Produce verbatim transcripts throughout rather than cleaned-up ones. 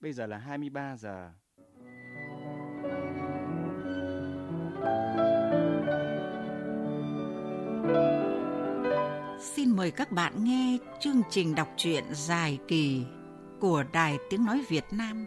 Bây giờ là hai mươi ba giờ. Xin mời các bạn nghe chương trình đọc truyện dài kỳ của Đài Tiếng Nói Việt Nam.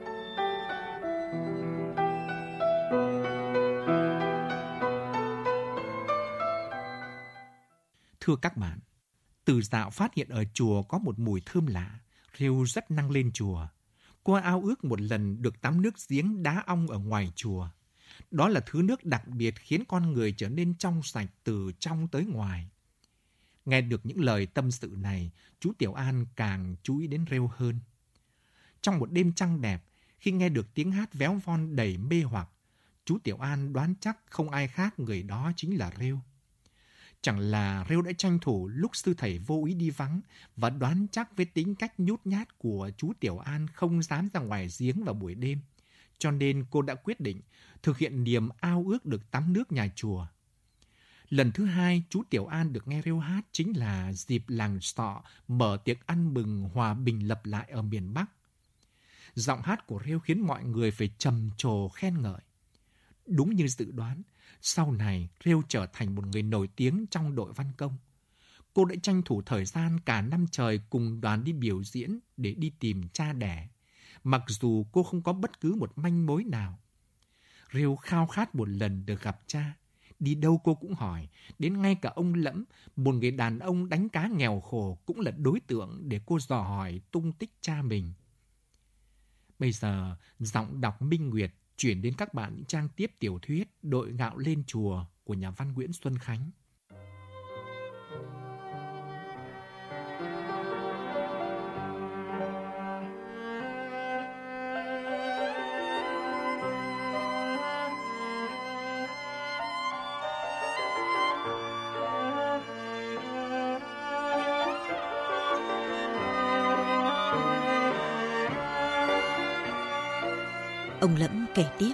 Thưa các bạn, Từ Dạo phát hiện ở chùa có một mùi thơm lạ, rêu rất năng lên chùa. Cô ao ước một lần được tắm nước giếng đá ong ở ngoài chùa. Đó là thứ nước đặc biệt khiến con người trở nên trong sạch từ trong tới ngoài. Nghe được những lời tâm sự này, chú Tiểu An càng chú ý đến rêu hơn. Trong một đêm trăng đẹp, khi nghe được tiếng hát véo von đầy mê hoặc, chú Tiểu An đoán chắc không ai khác người đó chính là rêu. Chẳng là rêu đã tranh thủ lúc sư thầy vô ý đi vắng và đoán chắc với tính cách nhút nhát của chú Tiểu An không dám ra ngoài giếng vào buổi đêm. Cho nên cô đã quyết định thực hiện niềm ao ước được tắm nước nhà chùa. Lần thứ hai chú Tiểu An được nghe rêu hát chính là dịp làng Sọ mở tiệc ăn mừng hòa bình lập lại ở miền Bắc. Giọng hát của rêu khiến mọi người phải trầm trồ khen ngợi. Đúng như dự đoán, sau này rêu trở thành một người nổi tiếng trong đội văn công. Cô đã tranh thủ thời gian cả năm trời cùng đoàn đi biểu diễn để đi tìm cha đẻ, mặc dù cô không có bất cứ một manh mối nào. Rêu khao khát một lần được gặp cha. Đi đâu cô cũng hỏi, đến ngay cả ông Lẫm, một người đàn ông đánh cá nghèo khổ cũng là đối tượng để cô dò hỏi tung tích cha mình. Bây giờ, giọng đọc Minh Nguyệt chuyển đến các bạn những trang tiếp tiểu thuyết Đội Gạo Lên Chùa của nhà văn Nguyễn Xuân Khánh. Ông Lẫm kể tiếp.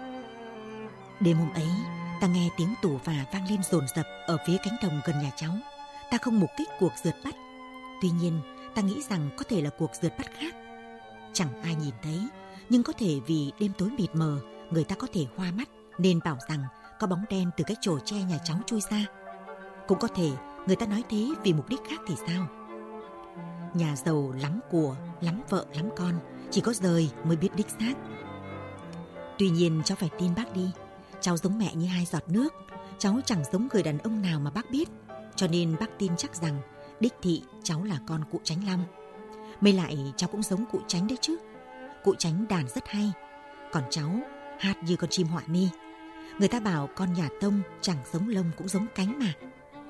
Đêm hôm ấy, ta nghe tiếng tù và vang lên dồn dập ở phía cánh đồng gần nhà cháu. Ta không mục kích cuộc rượt bắt. Tuy nhiên, ta nghĩ rằng có thể là cuộc rượt bắt khác. Chẳng ai nhìn thấy, nhưng có thể vì đêm tối mịt mờ, người ta có thể hoa mắt nên bảo rằng có bóng đen từ cái chòi tre nhà cháu chui ra. Cũng có thể người ta nói thế vì mục đích khác thì sao? Nhà giàu lắm của, lắm vợ lắm con, chỉ có rời mới biết đích xác. Tuy nhiên cháu phải tin bác đi. Cháu giống mẹ như hai giọt nước. Cháu chẳng giống người đàn ông nào mà bác biết. Cho nên bác tin chắc rằng đích thị cháu là con cụ Chánh Long. Mới lại cháu cũng giống cụ Chánh đấy chứ. Cụ Chánh đàn rất hay. Còn cháu hát như con chim họa mi. Người ta bảo con nhà Tông chẳng giống lông cũng giống cánh mà.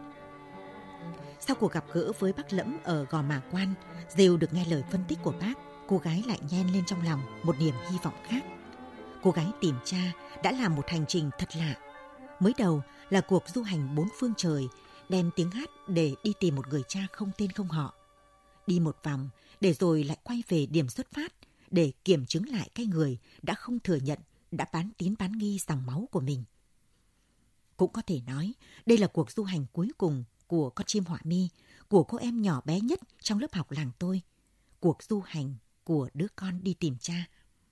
Sau cuộc gặp gỡ với bác Lẫm ở Gò Mả Quan, Rêu được nghe lời phân tích của bác, cô gái lại nhen lên trong lòng một niềm hy vọng khác. Cô gái tìm cha đã làm một hành trình thật lạ. Mới đầu là cuộc du hành bốn phương trời, đem tiếng hát để đi tìm một người cha không tên không họ. Đi một vòng để rồi lại quay về điểm xuất phát để kiểm chứng lại cái người đã không thừa nhận, đã bán tín bán nghi dòng máu của mình. Cũng có thể nói đây là cuộc du hành cuối cùng của con chim họa mi, của cô em nhỏ bé nhất trong lớp học làng tôi. Cuộc du hành của đứa con đi tìm cha.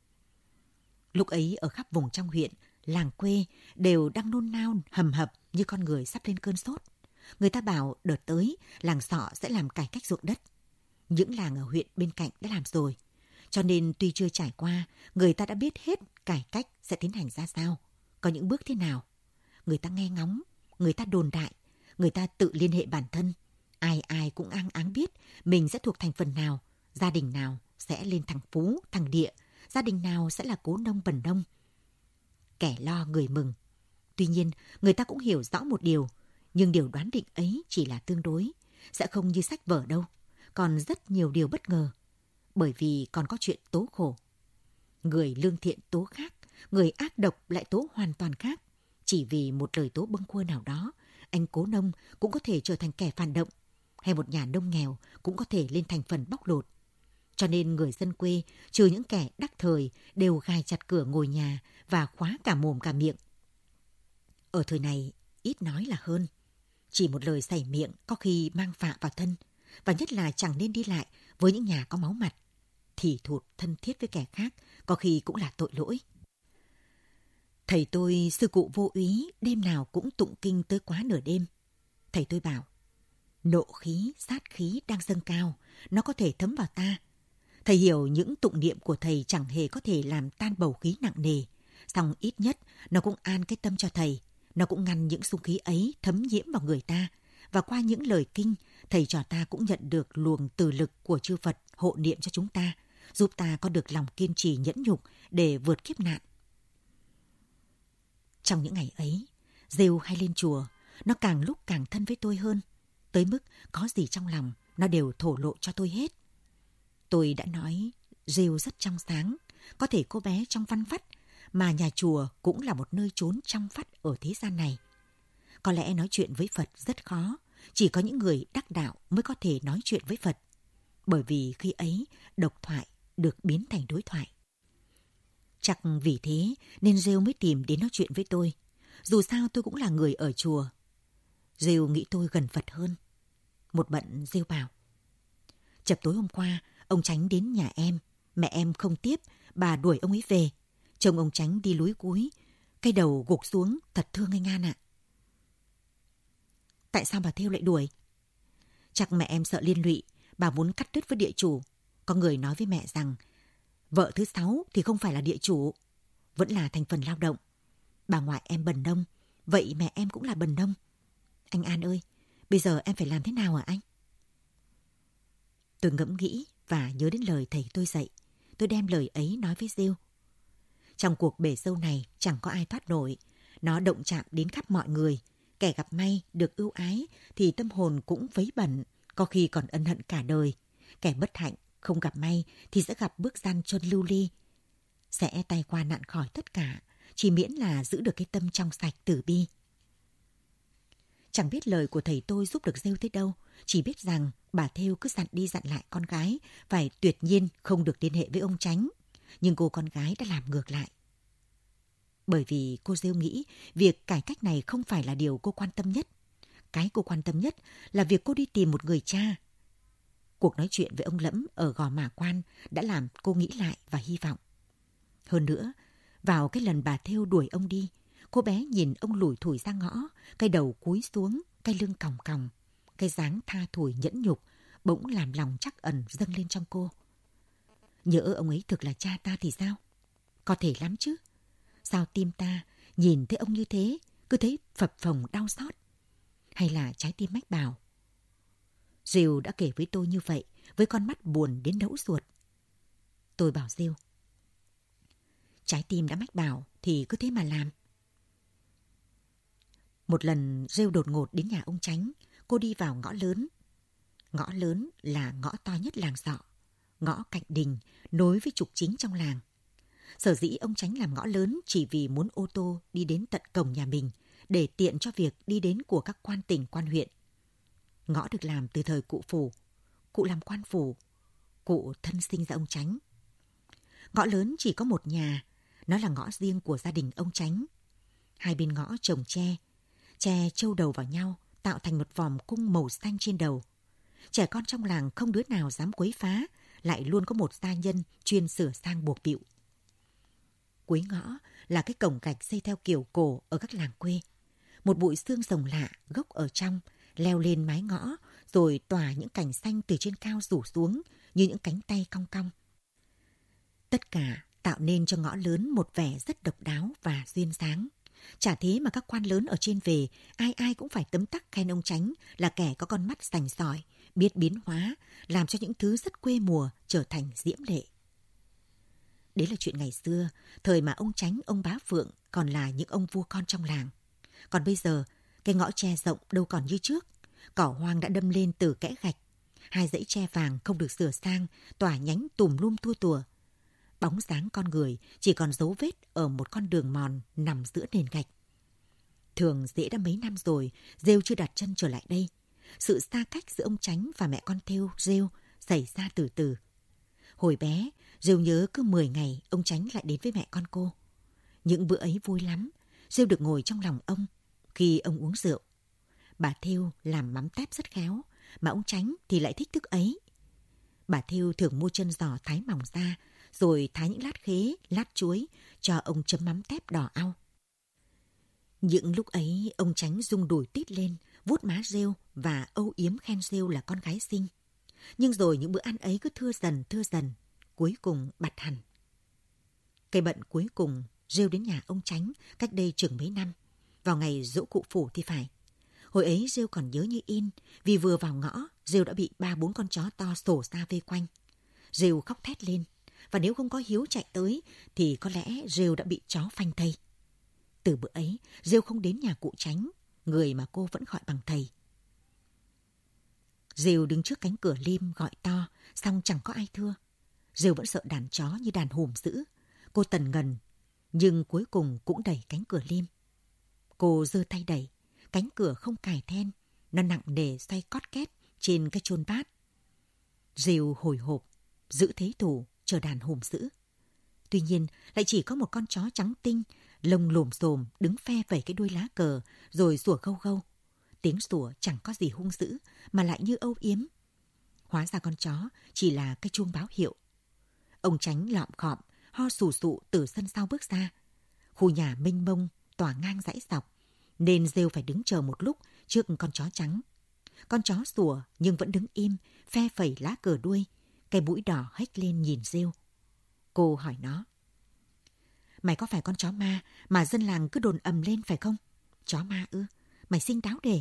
Lúc ấy ở khắp vùng trong huyện, làng quê đều đang nôn nao hầm hập như con người sắp lên cơn sốt. Người ta bảo đợt tới làng Sọ sẽ làm cải cách ruộng đất. Những làng ở huyện bên cạnh đã làm rồi. Cho nên tuy chưa trải qua, người ta đã biết hết cải cách sẽ tiến hành ra sao, có những bước thế nào. Người ta nghe ngóng, người ta đồn đại, người ta tự liên hệ bản thân. Ai ai cũng áng áng biết mình sẽ thuộc thành phần nào, gia đình nào sẽ lên thằng Phú, thằng Địa, gia đình nào sẽ là cố nông bần nông. Kẻ lo người mừng. Tuy nhiên, người ta cũng hiểu rõ một điều, nhưng điều đoán định ấy chỉ là tương đối, sẽ không như sách vở đâu. Còn rất nhiều điều bất ngờ, bởi vì còn có chuyện tố khổ. Người lương thiện tố khác, người ác độc lại tố hoàn toàn khác. Chỉ vì một lời tố bâng quơ nào đó, anh cố nông cũng có thể trở thành kẻ phản động, hay một nhà nông nghèo cũng có thể lên thành phần bóc lột. Cho nên người dân quê, trừ những kẻ đắc thời, đều gài chặt cửa ngồi nhà và khóa cả mồm cả miệng. Ở thời này, ít nói là hơn. Chỉ một lời sảy miệng có khi mang phạ vào thân, và nhất là chẳng nên đi lại với những nhà có máu mặt. thì thụt thân thiết với kẻ khác, có khi cũng là tội lỗi. Thầy tôi, sư cụ Vô Úy, đêm nào cũng tụng kinh tới quá nửa đêm. Thầy tôi bảo, nộ khí, sát khí đang dâng cao, nó có thể thấm vào ta. Thầy hiểu những tụng niệm của thầy chẳng hề có thể làm tan bầu khí nặng nề, song ít nhất nó cũng an cái tâm cho thầy, nó cũng ngăn những xung khí ấy thấm nhiễm vào người ta. Và qua những lời kinh, thầy trò ta cũng nhận được luồng từ lực của chư Phật hộ niệm cho chúng ta, giúp ta có được lòng kiên trì nhẫn nhục để vượt kiếp nạn. Trong những ngày ấy, Rêu hay lên chùa, nó càng lúc càng thân với tôi hơn, tới mức có gì trong lòng, nó đều thổ lộ cho tôi hết. Tôi đã nói Rêu rất trong sáng, có thể cô bé trong văn vắt, mà nhà chùa cũng là một nơi trốn trong vắt ở thế gian này. Có lẽ nói chuyện với Phật rất khó, chỉ có những người đắc đạo mới có thể nói chuyện với Phật, bởi vì khi ấy độc thoại được biến thành đối thoại. Chắc vì thế nên Rêu mới tìm đến nói chuyện với tôi. Dù sao tôi cũng là người ở chùa. Rêu nghĩ tôi gần Phật hơn. Một bận Rêu bảo, chập tối hôm qua ông Chánh đến nhà em, mẹ em không tiếp, bà đuổi ông ấy về. Trông ông Chánh đi lúi cúi, cái đầu gục xuống, thật thương anh An ạ. Tại sao bà Thêu lại đuổi? Chắc mẹ em sợ liên lụy, bà muốn cắt đứt với địa chủ. Có người nói với mẹ rằng vợ thứ sáu thì không phải là địa chủ, vẫn là thành phần lao động. Bà ngoại em bần nông, vậy mẹ em cũng là bần nông. Anh An ơi, bây giờ em phải làm thế nào hả anh? Tôi ngẫm nghĩ và nhớ đến lời thầy tôi dạy. Tôi đem lời ấy nói với Rêu. Trong cuộc bể dâu này chẳng có ai thoát nổi. Nó động chạm đến khắp mọi người. Kẻ gặp may được ưu ái thì tâm hồn cũng vấy bẩn, có khi còn ân hận cả đời. Kẻ bất hạnh không gặp may thì sẽ gặp bước gian truân lưu ly. Sẽ tay qua nạn khỏi tất cả, chỉ miễn là giữ được cái tâm trong sạch từ bi. Chẳng biết lời của thầy tôi giúp được Rêu tới đâu, chỉ biết rằng bà Thêu cứ dặn đi dặn lại con gái phải tuyệt nhiên không được liên hệ với ông Chánh. Nhưng cô con gái đã làm ngược lại. Bởi vì cô Rêu nghĩ việc cải cách này không phải là điều cô quan tâm nhất. Cái cô quan tâm nhất là việc cô đi tìm một người cha. Cuộc nói chuyện với ông Lẫm ở Gò Mả Quan đã làm cô nghĩ lại và hy vọng. Hơn nữa, vào cái lần bà Thêu đuổi ông đi, cô bé nhìn ông lủi thủi ra ngõ, cái đầu cúi xuống, cái lưng còng còng, cái dáng tha thủi nhẫn nhục, bỗng làm lòng trắc ẩn dâng lên trong cô. Nhỡ ông ấy thực là cha ta thì sao? Có thể lắm chứ. Sao tim ta nhìn thấy ông như thế, cứ thấy phập phồng đau xót? Hay là trái tim mách bảo? Rêu đã kể với tôi như vậy, với con mắt buồn đến nẫu ruột. Tôi bảo Rêu, trái tim đã mách bảo thì cứ thế mà làm. Một lần Rêu đột ngột đến nhà ông Chánh, cô đi vào ngõ lớn. Ngõ lớn là ngõ to nhất làng Sọ, ngõ cạnh đình, nối với trục chính trong làng. Sở dĩ ông Chánh làm ngõ lớn chỉ vì muốn ô tô đi đến tận cổng nhà mình, để tiện cho việc đi đến của các quan tỉnh quan huyện. Ngõ được làm từ thời cụ Phủ. Cụ làm quan phủ, cụ thân sinh ra ông Chánh. Ngõ lớn chỉ có một nhà, nó là ngõ riêng của gia đình ông Chánh. Hai bên ngõ trồng tre, tre trâu đầu vào nhau, tạo thành một vòm cung màu xanh trên đầu. Trẻ con trong làng không đứa nào dám quấy phá, lại luôn có một gia nhân chuyên sửa sang buộc bịu. Cuối ngõ là cái cổng gạch xây theo kiểu cổ ở các làng quê. Một bụi xương rồng lạ gốc ở trong, leo lên mái ngõ, rồi tỏa những cành xanh từ trên cao rủ xuống như những cánh tay cong cong. Tất cả tạo nên cho ngõ lớn một vẻ rất độc đáo và duyên dáng. Chả thế mà các quan lớn ở trên về, ai ai cũng phải tấm tắc khen ông Chánh là kẻ có con mắt sành sỏi, biết biến hóa, làm cho những thứ rất quê mùa trở thành diễm lệ. Đấy là chuyện ngày xưa, thời mà ông Chánh, ông Bá Phượng còn là những ông vua con trong làng. Còn bây giờ, cái ngõ tre rộng đâu còn như trước. Cỏ hoang đã đâm lên từ kẽ gạch. Hai dãy tre vàng không được sửa sang, tỏa nhánh tùm lum tua tùa. Bóng dáng con người chỉ còn dấu vết ở một con đường mòn nằm giữa nền gạch. Thường dễ đã mấy năm rồi, Rêu chưa đặt chân trở lại đây. Sự xa cách giữa ông Chánh và mẹ con Thêu, Rêu, xảy ra từ từ. Hồi bé, Rêu nhớ cứ mười ngày ông Chánh lại đến với mẹ con cô. Những bữa ấy vui lắm, Rêu được ngồi trong lòng ông khi ông uống rượu. Bà Thêu làm mắm tép rất khéo, mà ông Chánh thì lại thích thức ấy. Bà thêu thường mua chân giò thái mỏng ra, rồi thái những lát khế, lát chuối, cho ông chấm mắm tép đỏ au. Những lúc ấy, ông Chánh rung đùi tít lên, vuốt má rêu và âu yếm khen rêu là con gái xinh. Nhưng rồi những bữa ăn ấy cứ thưa dần, thưa dần, cuối cùng bặt hẳn. Cây bận cuối cùng, rêu đến nhà ông Chánh cách đây chừng mấy năm, vào ngày giỗ cụ Phủ thì phải. Hồi ấy rêu còn nhớ như in, vì vừa vào ngõ, rêu đã bị ba bốn con chó to sổ ra vây quanh. Rêu khóc thét lên, và nếu không có Hiếu chạy tới, thì có lẽ rêu đã bị chó phanh thây. Từ bữa ấy, rêu không đến nhà cụ Chánh, người mà cô vẫn gọi bằng thầy. Rêu đứng trước cánh cửa lim gọi to, xong chẳng có ai thưa. Rêu vẫn sợ đàn chó như đàn hùm dữ. Cô tần ngần, nhưng cuối cùng cũng đẩy cánh cửa lim. Cô giơ tay đẩy, cánh cửa không cài then, nó nặng nề xoay cót két trên cái chôn bát. Rêu hồi hộp, giữ thế thủ, chờ đàn hùm dữ. Tuy nhiên, lại chỉ có một con chó trắng tinh, lông lồm xồm đứng phe vẩy cái đuôi lá cờ, rồi sủa gâu gâu. Tiếng sủa chẳng có gì hung dữ, mà lại như âu yếm. Hóa ra con chó chỉ là cái chuông báo hiệu. Ông Chánh lọm khọm, ho sù sụ từ sân sau bước ra. Khu nhà mênh mông, tỏa ngang dãy dọc, nên rêu phải đứng chờ một lúc trước con chó trắng. Con chó sủa nhưng vẫn đứng im, phe phẩy lá cờ đuôi, cái mũi đỏ hếch lên nhìn rêu. Cô hỏi nó: "Mày có phải con chó ma mà dân làng cứ đồn ầm lên phải không? Chó ma ư? Mày xinh đáo đề."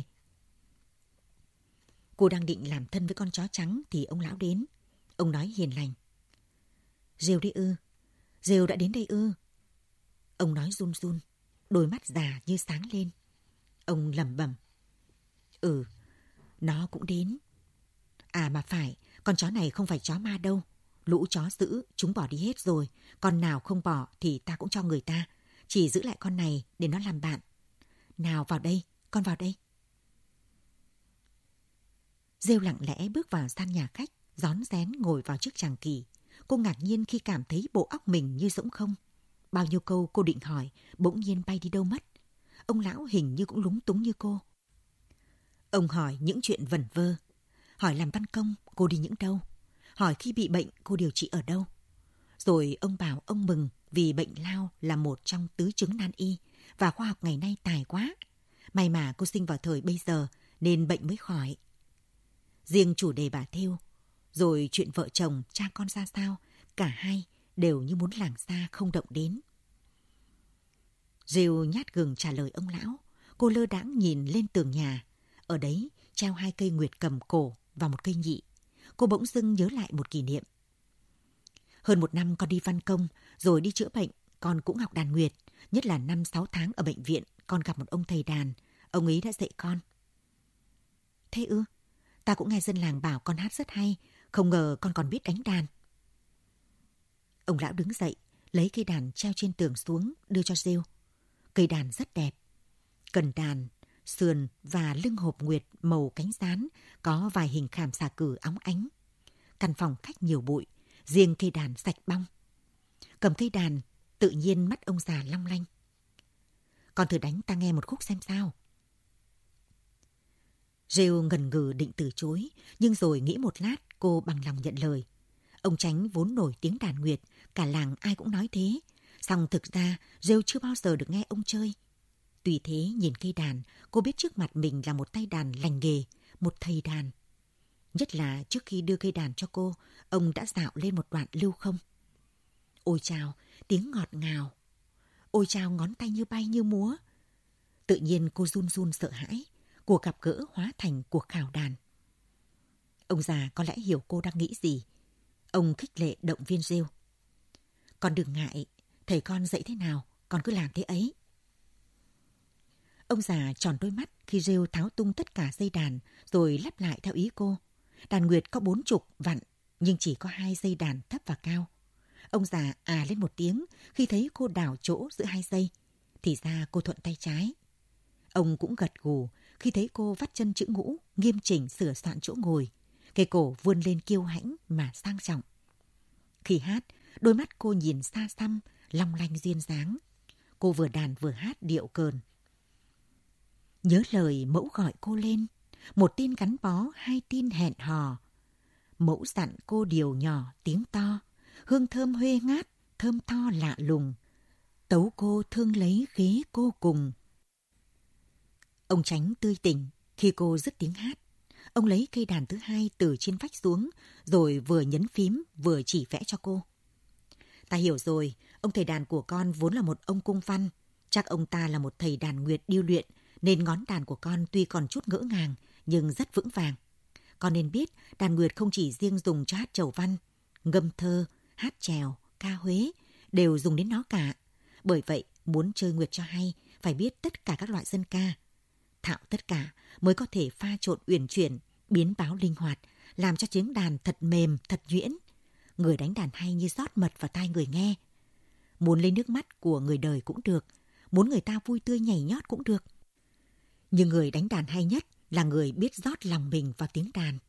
Cô đang định làm thân với con chó trắng thì ông lão đến. Ông nói hiền lành: "Rêu đi ư? Rêu đã đến đây ư?" Ông nói run run, đôi mắt già như sáng lên. Ông lẩm bẩm: "Ừ, nó cũng đến. À mà phải, con chó này không phải chó ma đâu. Lũ chó dữ, chúng bỏ đi hết rồi. Con nào không bỏ thì ta cũng cho người ta. Chỉ giữ lại con này để nó làm bạn. Nào vào đây, con vào đây." Rêu lặng lẽ bước vào gian nhà khách, rón rén ngồi vào chiếc chàng kỳ. Cô ngạc nhiên khi cảm thấy bộ óc mình như rỗng không. Bao nhiêu câu cô định hỏi, bỗng nhiên bay đi đâu mất. Ông lão hình như cũng lúng túng như cô. Ông hỏi những chuyện vẩn vơ. Hỏi làm văn công, cô đi những đâu. Hỏi khi bị bệnh, cô điều trị ở đâu. Rồi ông bảo ông mừng vì bệnh lao là một trong tứ chứng nan y, và khoa học ngày nay tài quá. May mà cô sinh vào thời bây giờ nên bệnh mới khỏi. Riêng chủ đề bà thêu, rồi chuyện vợ chồng, cha con ra sao, cả hai đều như muốn lảng xa không động đến. Rêu nhát gừng trả lời ông lão. Cô lơ đãng nhìn lên tường nhà. Ở đấy treo hai cây nguyệt cầm cổ và một cây nhị. Cô bỗng dưng nhớ lại một kỷ niệm. Hơn một năm con đi văn công, rồi đi chữa bệnh, con cũng học đàn nguyệt. Nhất là năm sáu tháng ở bệnh viện, con gặp một ông thầy đàn. Ông ấy đã dạy con. Thế ư? Ta cũng nghe dân làng bảo con hát rất hay. Không ngờ con còn biết đánh đàn. Ông lão đứng dậy, lấy cây đàn treo trên tường xuống, đưa cho Rêu. Cây đàn rất đẹp. Cần đàn, sườn và lưng hộp nguyệt màu cánh gián, có vài hình khảm xà cừ óng ánh. Căn phòng khách nhiều bụi, riêng cây đàn sạch bong. Cầm cây đàn, tự nhiên mắt ông già long lanh. Con thử đánh ta nghe một khúc xem sao. Rêu ngần ngừ định từ chối, nhưng rồi nghĩ một lát, cô bằng lòng nhận lời. Ông Chánh vốn nổi tiếng đàn nguyệt, cả làng ai cũng nói thế. Song thực ra, Rêu chưa bao giờ được nghe ông chơi. Tuy thế, nhìn cây đàn, cô biết trước mặt mình là một tay đàn lành nghề, một thầy đàn. Nhất là trước khi đưa cây đàn cho cô, ông đã dạo lên một đoạn lưu không. Ôi chao, tiếng ngọt ngào. Ôi chao, ngón tay như bay như múa. Tự nhiên cô run run sợ hãi. Cuộc gặp gỡ hóa thành cuộc khảo đàn. Ông già có lẽ hiểu cô đang nghĩ gì. Ông khích lệ động viên Rêu. Con đừng ngại, thầy con dạy thế nào, con cứ làm thế ấy. Ông già tròn đôi mắt khi Rêu tháo tung tất cả dây đàn, rồi lắp lại theo ý cô. Đàn nguyệt có bốn trục vặn, nhưng chỉ có hai dây đàn thấp và cao. Ông già à lên một tiếng khi thấy cô đảo chỗ giữa hai dây. Thì ra cô thuận tay trái. Ông cũng gật gù khi thấy cô vắt chân chữ ngũ, nghiêm chỉnh sửa soạn chỗ ngồi. Cây cổ vươn lên kiêu hãnh mà sang trọng. Khi hát, đôi mắt cô nhìn xa xăm, long lanh duyên dáng. Cô vừa đàn vừa hát điệu cờn. Nhớ lời mẫu gọi cô lên, một tin gắn bó, hai tin hẹn hò. Mẫu dặn cô điều nhỏ tiếng to, hương thơm huê ngát, thơm tho lạ lùng. Tấu cô thương lấy ghế cô cùng. Ông Chánh tươi tỉnh khi cô dứt tiếng hát. Ông lấy cây đàn thứ hai từ trên vách xuống, rồi vừa nhấn phím vừa chỉ vẽ cho cô. Ta hiểu rồi, ông thầy đàn của con vốn là một ông cung văn. Chắc ông ta là một thầy đàn nguyệt điêu luyện, nên ngón đàn của con tuy còn chút ngỡ ngàng, nhưng rất vững vàng. Con nên biết, đàn nguyệt không chỉ riêng dùng cho hát chầu văn, ngâm thơ, hát chèo, ca Huế, đều dùng đến nó cả. Bởi vậy, muốn chơi nguyệt cho hay, phải biết tất cả các loại dân ca. Thạo tất cả mới có thể pha trộn uyển chuyển, biến báo linh hoạt, làm cho tiếng đàn thật mềm, thật nhuyễn. Người đánh đàn hay như rót mật vào tai người nghe. Muốn lấy nước mắt của người đời cũng được, muốn người ta vui tươi nhảy nhót cũng được. Nhưng người đánh đàn hay nhất là người biết rót lòng mình vào tiếng đàn.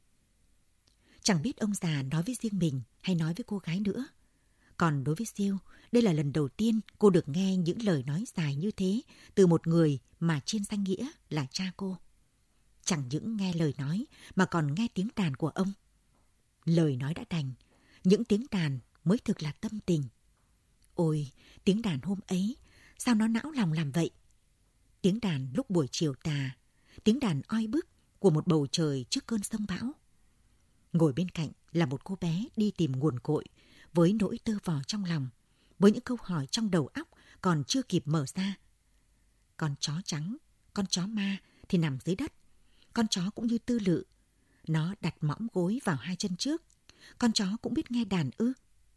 Chẳng biết ông già nói với riêng mình hay nói với cô gái nữa. Còn đối với Siêu, đây là lần đầu tiên cô được nghe những lời nói dài như thế từ một người mà trên danh nghĩa là cha cô. Chẳng những nghe lời nói mà còn nghe tiếng đàn của ông. Lời nói đã đành, những tiếng đàn mới thực là tâm tình. Ôi, tiếng đàn hôm ấy, sao nó não lòng làm vậy? Tiếng đàn lúc buổi chiều tà, tiếng đàn oi bức của một bầu trời trước cơn sông bão. Ngồi bên cạnh là một cô bé đi tìm nguồn cội, với nỗi tơ vò trong lòng, với những câu hỏi trong đầu óc còn chưa kịp mở ra. Con chó trắng, con chó ma thì nằm dưới đất. Con chó cũng như Tư Lự, nó đặt mõm gối vào hai chân trước. Con chó cũng biết nghe đàn ư?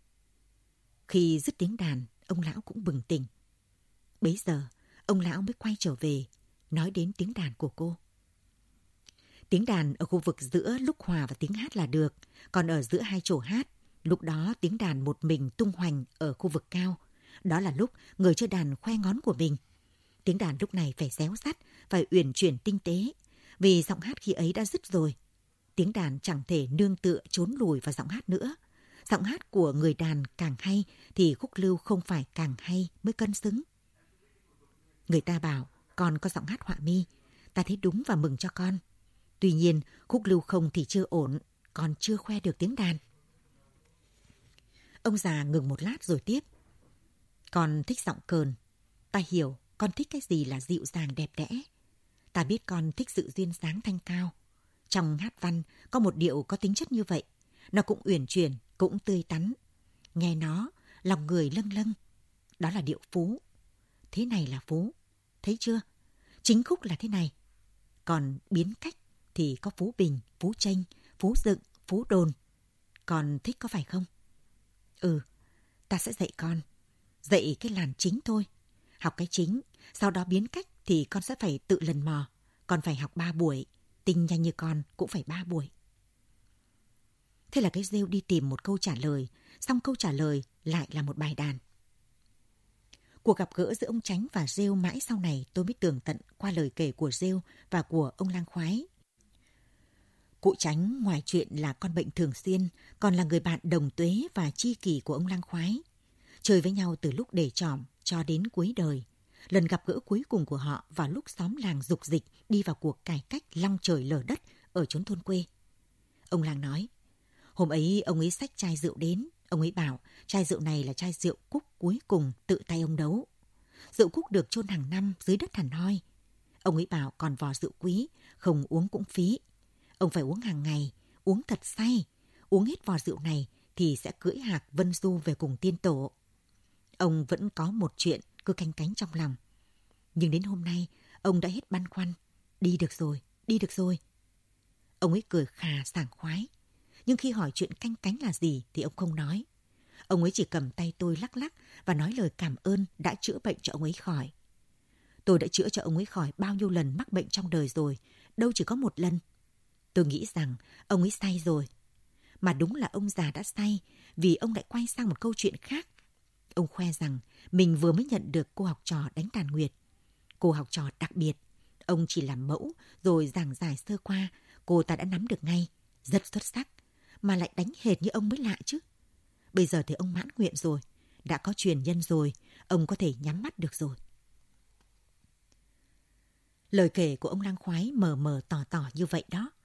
Khi dứt tiếng đàn, ông lão cũng bừng tỉnh. Bấy giờ, ông lão mới quay trở về, nói đến tiếng đàn của cô. Tiếng đàn ở khu vực giữa lúc hòa và tiếng hát là được, còn ở giữa hai chỗ hát, lúc đó tiếng đàn một mình tung hoành ở khu vực cao. Đó là lúc người chơi đàn khoe ngón của mình. Tiếng đàn lúc này phải réo rắt, phải uyển chuyển tinh tế, vì giọng hát khi ấy đã dứt rồi. Tiếng đàn chẳng thể nương tựa trốn lùi vào giọng hát nữa. Giọng hát của người đàn càng hay thì khúc lưu không phải càng hay mới cân xứng. Người ta bảo con có giọng hát họa mi, ta thấy đúng và mừng cho con. Tuy nhiên khúc lưu không thì chưa ổn, còn chưa khoe được tiếng đàn. Ông già ngừng một lát rồi tiếp. Con thích giọng cờn, ta hiểu con thích cái gì là dịu dàng đẹp đẽ. Ta biết con thích sự duyên dáng thanh cao. Trong hát văn có một điệu có tính chất như vậy. Nó cũng uyển chuyển, cũng tươi tắn. Nghe nó, lòng người lâng lâng. Đó là điệu phú. Thế này là phú. Thấy chưa? Chính khúc là thế này. Còn biến cách thì có phú bình, phú chênh, phú dựng, phú đồn. Con thích có phải không? Ừ, ta sẽ dạy con. Dạy cái làn chính thôi. Học cái chính, sau đó biến cách thì con sẽ phải tự lần mò. Con phải học ba buổi. Tinh nhanh như con cũng phải ba buổi. Thế là cái rêu đi tìm một câu trả lời, xong câu trả lời lại là một bài đàn. Cuộc gặp gỡ giữa ông Chánh và rêu mãi sau này tôi mới tường tận qua lời kể của rêu và của ông Lang Khoái. Cụ Chánh ngoài chuyện là con bệnh thường xuyên, còn là người bạn đồng tuế và tri kỷ của ông Lang Khoái. Chơi với nhau từ lúc để trỏm cho đến cuối đời. Lần gặp gỡ cuối cùng của họ vào lúc xóm làng dục dịch đi vào cuộc cải cách long trời lở đất ở chốn thôn quê. Ông Lang nói, hôm ấy ông ấy xách chai rượu đến, ông ấy bảo chai rượu này là chai rượu cúc cuối cùng tự tay ông đấu. Rượu cúc được chôn hàng năm dưới đất hẳn hoi. Ông ấy bảo còn vò rượu quý, không uống cũng phí. Ông phải uống hàng ngày, uống thật say. Uống hết vò rượu này thì sẽ cưỡi hạc vân du về cùng tiên tổ. Ông vẫn có một chuyện cứ canh cánh trong lòng. Nhưng đến hôm nay, ông đã hết băn khoăn. Đi được rồi, đi được rồi. Ông ấy cười khà sảng khoái. Nhưng khi hỏi chuyện canh cánh là gì thì ông không nói. Ông ấy chỉ cầm tay tôi lắc lắc và nói lời cảm ơn đã chữa bệnh cho ông ấy khỏi. Tôi đã chữa cho ông ấy khỏi bao nhiêu lần mắc bệnh trong đời rồi, đâu chỉ có một lần. Tôi nghĩ rằng ông ấy say rồi. Mà đúng là ông già đã say vì ông lại quay sang một câu chuyện khác. Ông khoe rằng mình vừa mới nhận được cô học trò đánh đàn nguyệt. Cô học trò đặc biệt. Ông chỉ làm mẫu rồi giảng giải sơ qua, cô ta đã nắm được ngay. Rất xuất sắc. Mà lại đánh hệt như ông mới lạ chứ. Bây giờ thì ông mãn nguyện rồi. Đã có truyền nhân rồi. Ông có thể nhắm mắt được rồi. Lời kể của ông Lang Khoái mờ mờ tỏ tỏ như vậy đó.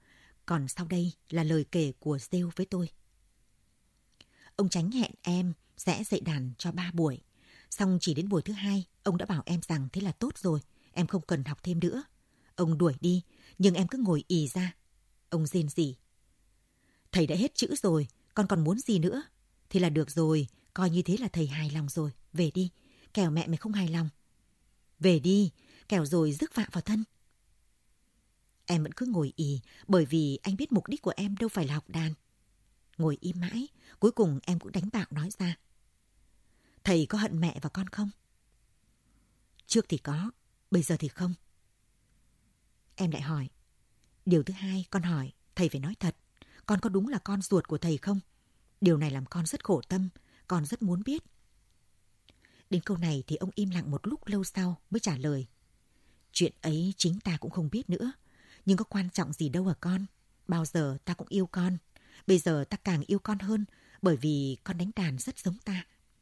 Còn sau đây là lời kể của rêu với tôi. Ông Chánh hẹn em sẽ dạy đàn cho ba buổi. Xong chỉ đến buổi thứ hai, ông đã bảo em rằng thế là tốt rồi, em không cần học thêm nữa. Ông đuổi đi, nhưng em cứ ngồi ì ra. Ông rên rỉ. Thầy đã hết chữ rồi, con còn muốn gì nữa? Thế là được rồi, coi như thế là thầy hài lòng rồi. Về đi, kẻo mẹ mày không hài lòng. Về đi, kẻo rồi rước vạ vào thân. Em vẫn cứ ngồi ì, bởi vì anh biết mục đích của em đâu phải là học đàn. Ngồi im mãi, cuối cùng em cũng đánh bạo nói ra. Thầy có hận mẹ và con không? Trước thì có, bây giờ thì không. Em lại hỏi. Điều thứ hai con hỏi, thầy phải nói thật. Con có đúng là con ruột của thầy không? Điều này làm con rất khổ tâm, con rất muốn biết. Đến câu này thì ông im lặng một lúc lâu sau mới trả lời. Chuyện ấy chính ta cũng không biết nữa. Nhưng có quan trọng gì đâu à con. Bao giờ ta cũng yêu con. Bây giờ ta càng yêu con hơn, bởi vì con đánh đàn rất giống ta.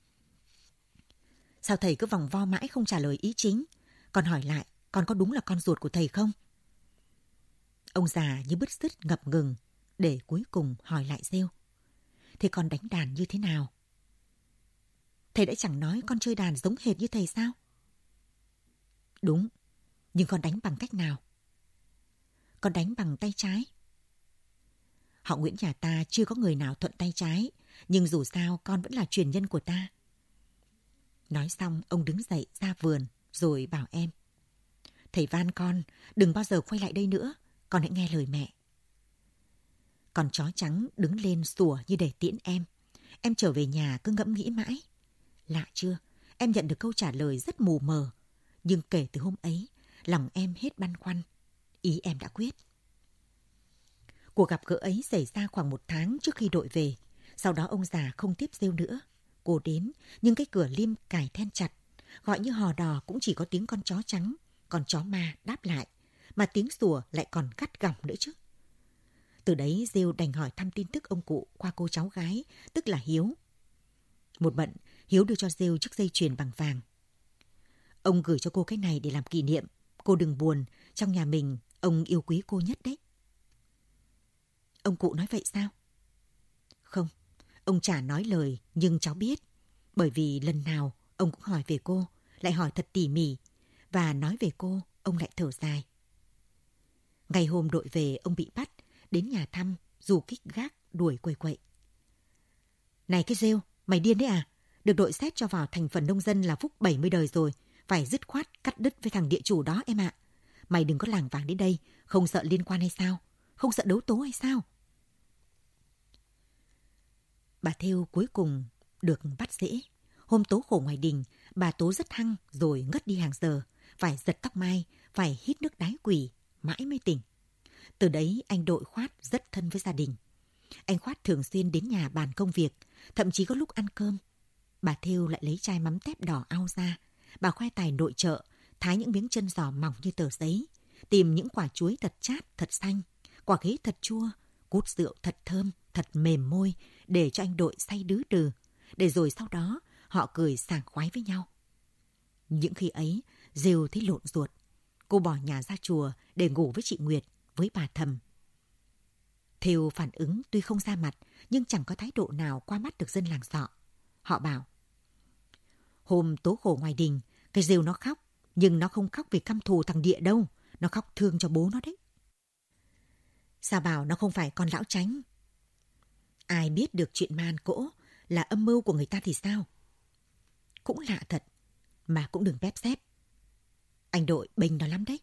Sao thầy cứ vòng vo mãi không trả lời ý chính? Con hỏi lại, con có đúng là con ruột của thầy không? Ông già như bứt rứt ngập ngừng, để cuối cùng hỏi lại rêu. Thế con đánh đàn như thế nào? Thầy đã chẳng nói con chơi đàn giống hệt như thầy sao? Đúng, nhưng con đánh bằng cách nào? Con đánh bằng tay trái. Họ Nguyễn nhà ta chưa có người nào thuận tay trái, nhưng dù sao con vẫn là truyền nhân của ta. Nói xong, ông đứng dậy ra vườn, rồi bảo em. Thầy van con, đừng bao giờ quay lại đây nữa, con hãy nghe lời mẹ. Con chó trắng đứng lên sủa như để tiễn em. Em trở về nhà cứ ngẫm nghĩ mãi. Lạ chưa, em nhận được câu trả lời rất mù mờ. Nhưng kể từ hôm ấy, lòng em hết băn khoăn. Ý em đã quyết. Cuộc gặp gỡ ấy xảy ra khoảng một tháng trước khi đội về. Sau đó ông già không tiếp rêu nữa. Cô đến, nhưng cái cửa liêm cài then chặt. Gọi như hò đò cũng chỉ có tiếng con chó trắng, con chó ma đáp lại. Mà tiếng sủa lại còn gắt gỏng nữa chứ. Từ đấy rêu đành hỏi thăm tin tức ông cụ qua cô cháu gái, tức là Hiếu. Một bận, Hiếu đưa cho rêu chiếc dây chuyền bằng vàng. Ông gửi cho cô cái này để làm kỷ niệm. Cô đừng buồn, trong nhà mình, ông yêu quý cô nhất đấy. Ông cụ nói vậy sao? Không, ông chả nói lời, nhưng cháu biết. Bởi vì lần nào ông cũng hỏi về cô, lại hỏi thật tỉ mỉ. Và nói về cô, ông lại thở dài. Ngày hôm đội về, ông bị bắt, đến nhà thăm, dù kích gác, đuổi quầy quậy. Này cái rêu, mày điên đấy à? Được đội xét cho vào thành phần nông dân là phúc bảy mươi đời rồi. Phải dứt khoát cắt đứt với thằng địa chủ đó em ạ. Mày đừng có lảng vảng đến đây, không sợ liên quan hay sao? Không sợ đấu tố hay sao? Bà Thêu cuối cùng được bắt dễ. Hôm tố khổ ngoài đình, bà tố rất hăng rồi ngất đi hàng giờ. Phải giật tóc mai, phải hít nước đái quỷ, mãi mới tỉnh. Từ đấy anh đội Khoát rất thân với gia đình. Anh Khoát thường xuyên đến nhà bàn công việc, thậm chí có lúc ăn cơm. Bà Thêu lại lấy chai mắm tép đỏ ao ra. Bà khoe tài nội trợ, thái những miếng chân giò mỏng như tờ giấy, tìm những quả chuối thật chát, thật xanh, quả khế thật chua, cút rượu thật thơm, thật mềm môi, để cho anh đội say đứ đừ, để rồi sau đó họ cười sảng khoái với nhau. Những khi ấy, rêu thấy lộn ruột. Cô bỏ nhà ra chùa để ngủ với chị Nguyệt, với bà Thầm. Thêu phản ứng tuy không ra mặt, nhưng chẳng có thái độ nào qua mắt được dân làng Sọ. Họ bảo, hôm tố khổ ngoài đình, cái rêu nó khóc, nhưng nó không khóc vì căm thù thằng Địa đâu, nó khóc thương cho bố nó đấy. Sao bảo nó không phải con lão Chánh? Ai biết được chuyện man cỗ là âm mưu của người ta thì sao? Cũng lạ thật, mà cũng đừng bép xép. Anh đội bênh nó lắm đấy.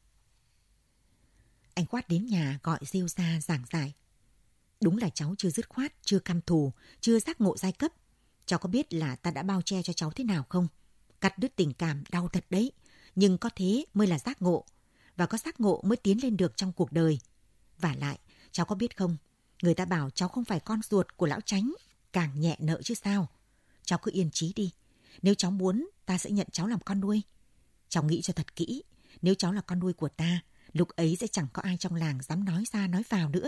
Anh Khoát đến nhà gọi rêu ra giảng giải. Đúng là cháu chưa dứt khoát, chưa căm thù, chưa giác ngộ giai cấp. Cháu có biết là ta đã bao che cho cháu thế nào không? Cắt đứt tình cảm đau thật đấy, nhưng có thế mới là giác ngộ. Và có giác ngộ mới tiến lên được trong cuộc đời. Vả lại, cháu có biết không? Người ta bảo cháu không phải con ruột của lão Chánh, càng nhẹ nợ chứ sao. Cháu cứ yên chí đi. Nếu cháu muốn, ta sẽ nhận cháu làm con nuôi. Cháu nghĩ cho thật kỹ. Nếu cháu là con nuôi của ta, lúc ấy sẽ chẳng có ai trong làng dám nói ra nói vào nữa.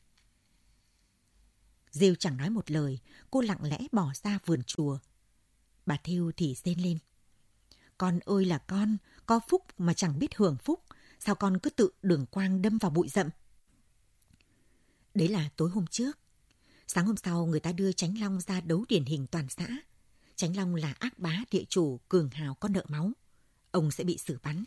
Rêu chẳng nói một lời, cô lặng lẽ bỏ ra vườn chùa. Bà Thêu thì rên lên. Con ơi là con, có phúc mà chẳng biết hưởng phúc. Sao con cứ tự đường quang đâm vào bụi rậm? Đấy là tối hôm trước. Sáng hôm sau người ta đưa Chánh Long ra đấu điển hình toàn xã. Chánh Long là ác bá địa chủ cường hào có nợ máu. Ông sẽ bị xử bắn.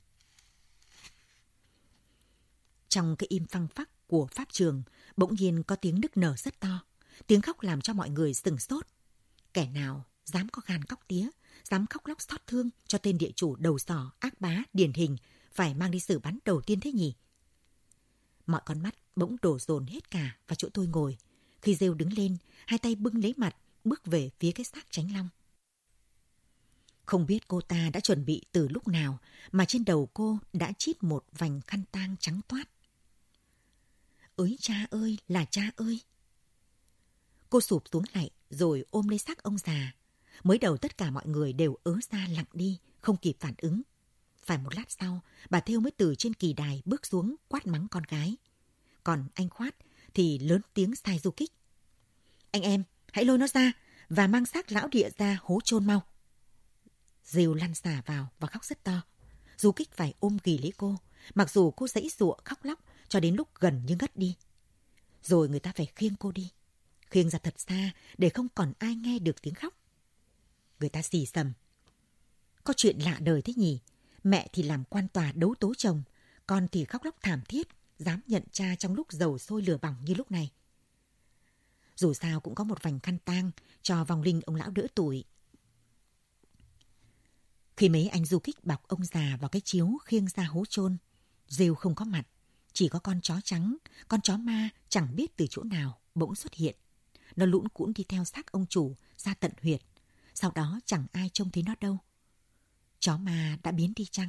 Trong cái im phăng phắc của pháp trường, bỗng nhiên có tiếng nức nở rất to. Tiếng khóc làm cho mọi người sửng sốt. Kẻ nào dám có gan cóc tía, dám khóc lóc xót thương cho tên địa chủ đầu sỏ ác bá điển hình phải mang đi xử bắn đầu tiên thế nhỉ? Mọi con mắt bỗng đổ dồn hết cả vào chỗ tôi ngồi. Khi Rêu đứng lên, hai tay bưng lấy mặt, bước về phía cái xác Chánh Long. Không biết cô ta đã chuẩn bị từ lúc nào mà trên đầu cô đã chít một vành khăn tang trắng toát. Ới cha ơi, là cha ơi! Cô sụp xuống lại rồi ôm lấy xác ông già. Mới đầu tất cả mọi người đều ớ ra lặng đi, không kịp phản ứng. Phải một lát sau, bà Thêu mới từ trên kỳ đài bước xuống quát mắng con gái. Còn anh Khoát thì lớn tiếng sai du kích. Anh em, hãy lôi nó ra và mang xác lão địa ra hố chôn mau. Rêu lăn xả vào và khóc rất to. Du kích phải ôm ghì lấy cô, mặc dù cô giãy giụa khóc lóc cho đến lúc gần như ngất đi. Rồi người ta phải khiêng cô đi, khiêng ra thật xa để không còn ai nghe được tiếng khóc. Người ta xì xầm. Có chuyện lạ đời thế nhỉ? Mẹ thì làm quan tòa đấu tố chồng, con thì khóc lóc thảm thiết, dám nhận cha trong lúc dầu sôi lửa bỏng như lúc này. Dù sao cũng có một vành khăn tang cho vong linh ông lão đỡ tuổi. Khi mấy anh du kích bọc ông già vào cái chiếu khiêng ra hố chôn, Rêu không có mặt, chỉ có con chó trắng, con chó ma chẳng biết từ chỗ nào bỗng xuất hiện. Nó lũn cũn đi theo xác ông chủ ra tận huyệt, sau đó chẳng ai trông thấy nó đâu. Chó ma đã biến đi chăng?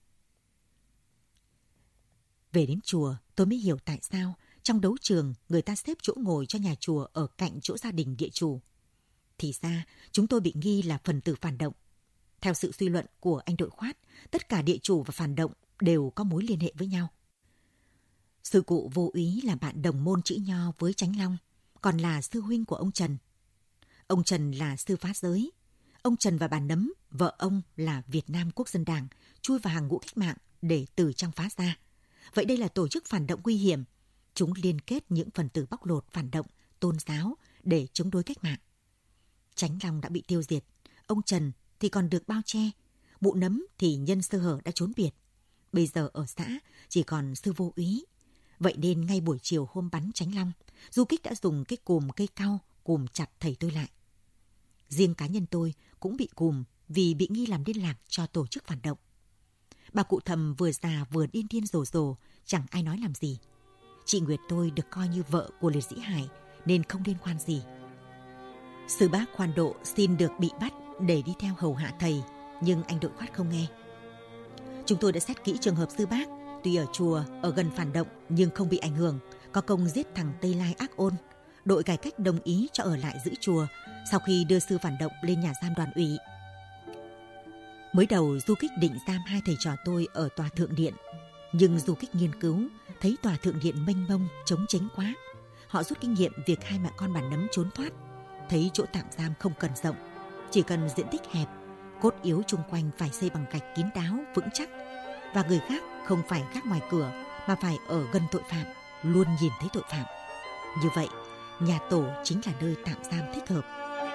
Về đến chùa, tôi mới hiểu tại sao trong đấu trường người ta xếp chỗ ngồi cho nhà chùa ở cạnh chỗ gia đình địa chủ. Thì ra, chúng tôi bị nghi là phần tử phản động. Theo sự suy luận của anh đội Khoát, tất cả địa chủ và phản động đều có mối liên hệ với nhau. Sư cụ Vô Úy là bạn đồng môn chữ nho với Chánh Long, còn là sư huynh của ông Trần. Ông Trần là sư phá giới. Ông Trần và bà Nấm, vợ ông là Việt Nam Quốc dân Đảng, chui vào hàng ngũ cách mạng để từ trong phá ra. Vậy đây là tổ chức phản động nguy hiểm. Chúng liên kết những phần tử bóc lột phản động, tôn giáo để chống đối cách mạng. Chánh Long đã bị tiêu diệt. Ông Trần thì còn được bao che. Mụ Nấm thì nhân sơ hở đã trốn biệt. Bây giờ ở xã chỉ còn sư Vô Úy. Vậy nên ngay buổi chiều hôm bắn Chánh Long, du kích đã dùng cái cùm cây cau cùm chặt thầy tôi lại. Riêng cá nhân tôi cũng bị cùm vì bị nghi làm liên lạc cho tổ chức phản động. Bà cụ Thầm vừa già vừa điên điên rồ rồ, chẳng ai nói làm gì. Chị Nguyệt tôi được coi như vợ của liệt sĩ Hải nên không liên quan gì. Sư bác Khoan Độ xin được bị bắt để đi theo hầu hạ thầy, nhưng anh đội Khoát không nghe. Chúng tôi đã xét kỹ trường hợp sư bác, tuy ở chùa, ở gần phản động nhưng không bị ảnh hưởng, có công giết thằng Tây Lai ác ôn. Đội cải cách đồng ý cho ở lại giữ chùa sau khi đưa sư phản động lên nhà giam Đoàn ủy. Mới đầu du kích định giam hai thầy trò tôi ở tòa thượng điện, nhưng du kích nghiên cứu thấy tòa thượng điện mênh mông trống tránh quá. Họ rút kinh nghiệm việc hai mẹ con bà Nấm trốn thoát, thấy chỗ tạm giam không cần rộng, chỉ cần diện tích hẹp, cốt yếu chung quanh phải xây bằng gạch kín đáo vững chắc, và người khác không phải gác ngoài cửa mà phải ở gần tội phạm, luôn nhìn thấy tội phạm. Như vậy, nhà tổ chính là nơi tạm giam thích hợp.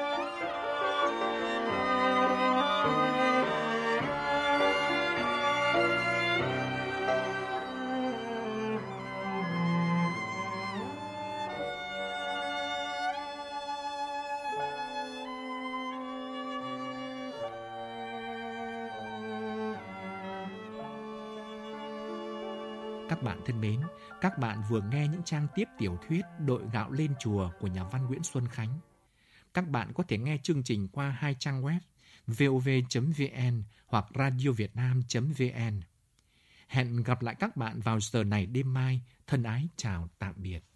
Các bạn thân mến, các bạn vừa nghe những trang tiếp tiểu thuyết Đội gạo lên chùa của nhà văn Nguyễn Xuân Khánh. Các bạn có thể nghe chương trình qua hai trang web vov chấm vn hoặc radiovietnam chấm vn. Hẹn gặp lại các bạn vào giờ này đêm mai. Thân ái chào tạm biệt.